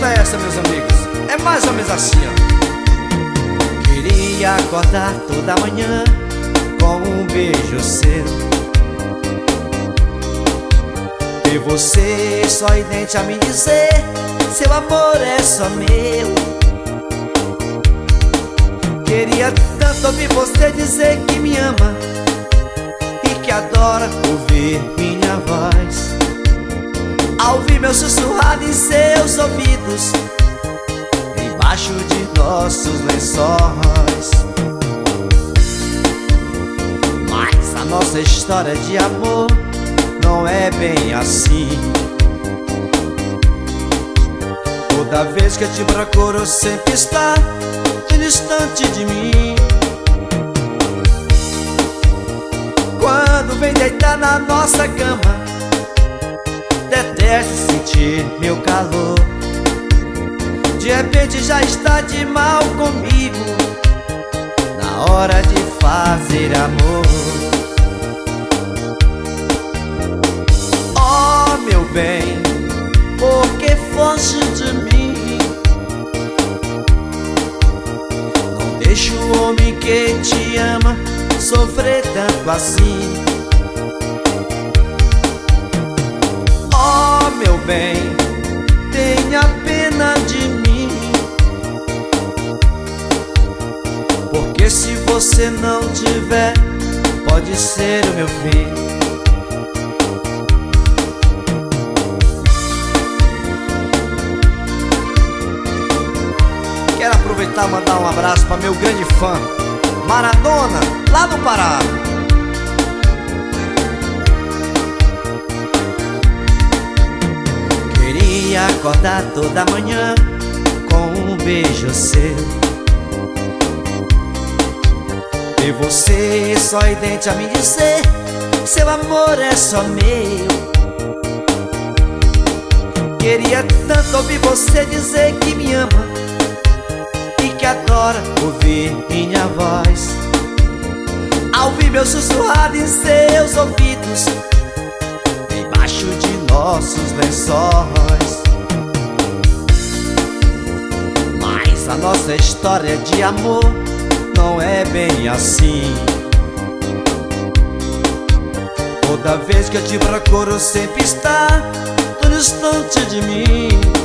letra é essa, meus amigos? É mais ou menos assim, ó. Queria acordar toda manhã com um beijo seu, e você sorridente a me dizer: seu amor é só meu. Queria tanto ouvir você dizer que me ama e que adora ouvir minha voz, ao ouvir meu sussurrado em seus ouvidos, embaixo de nossos lençóis. Mas a nossa história de amor não é bem assim. Toda vez que eu te procuro, sempre está distante de mim. Quando vem deitar na nossa cama, detesto sentir meu calor. De repente já está de mal comigo, na hora de fazer amor. Oh, meu bem, por que foge de mim? Não deixa o homem que te ama sofrer tanto assim. Oh, meu bem, tenha pena de mim, porque se você não tiver, pode ser o meu fim. Quero aproveitar e mandar um abraço para meu grande fã, Maradona, lá no Pará. Queria acordar toda manhã com um beijo seu, e você sorridente a me dizer: seu amor é só meu. Queria tanto ouvir você dizer que me ama e que adora ouvir minha voz, ao ouvir meu sussurrado em seus ouvidos, embaixo de nossos lençóis. Mas a nossa história de amor não é bem assim. Toda vez que eu te procuro, sempre está tão distante de mim.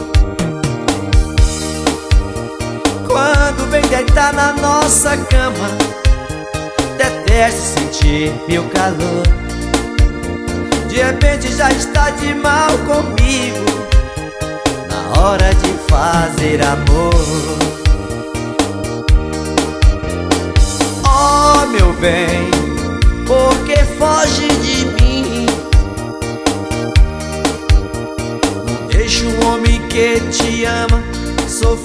Quando vem deitar na nossa cama, detesto sentir meu calor. De repente já está de mal comigo, na hora de fazer amor. Oh, meu bem, por que foge de mim? Não deixa um homem que te ama sofrer